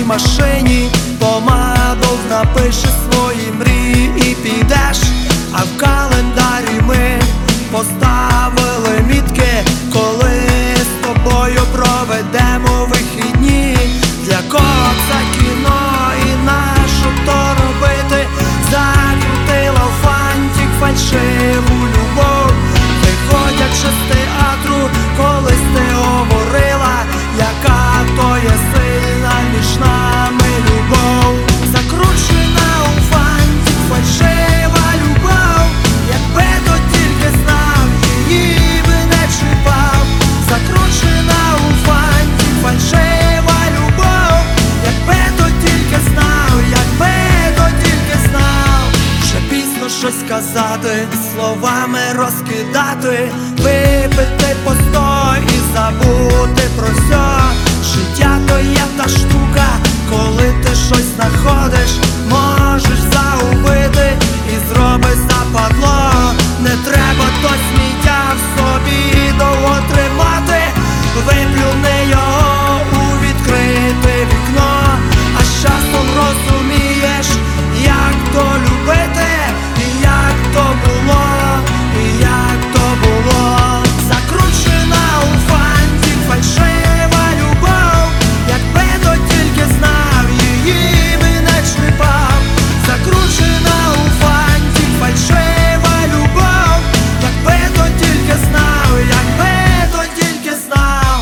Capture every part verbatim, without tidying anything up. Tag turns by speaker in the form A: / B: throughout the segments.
A: машині помадов, напиши свої мрії і підеш. А в календарі ми поставили мітки, коли з тобою проведемо вихідні. Для кого це кіно і нащо то робити? Закрутила в фантик фальшиву любов, виходячи з театру, колись ти говорила, яка то є сильна між нами любов. Закручена у фантик фальшива любов, якби то тільки знав, її би не чіпав. Закручена у фантик фальшива любов, якби то тільки знав, якби то тільки знав. Вже пізно щось казати, словами розкидати, випити постой і забути про все. Життя то є та штука, коли ти щось знаходиш, можеш загубити і зробиш западло. Не треба то сміття в собі довго тримати, виплюни його у відкрите вікно. А з часом розумієш, як то любити, і як то було, і як то було. Закручена у фантик фальшива любов, якби то тільки знав, її би не чіпав. Закручена у фантик фальшива любов, якби то тільки знав, якби то тільки знав.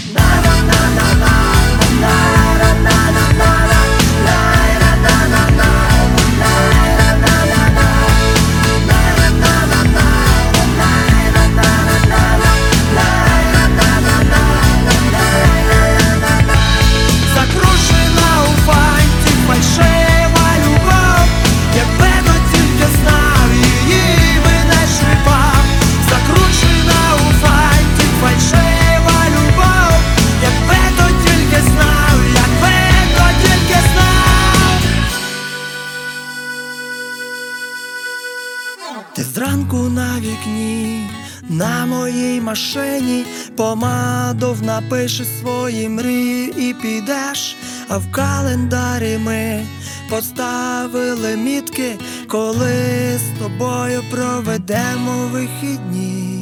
A: Закручена у фантик фальшива любов, якби то тільки знав, її би не чіпав. Закручена у фантик фальшива любов, якби то тільки знав, якби то тільки знав. Ти зранку на вікні, на моїй машині помадов, напиши свої мрії і підеш. А в календарі ми поставили мітки, коли з тобою проведемо вихідні.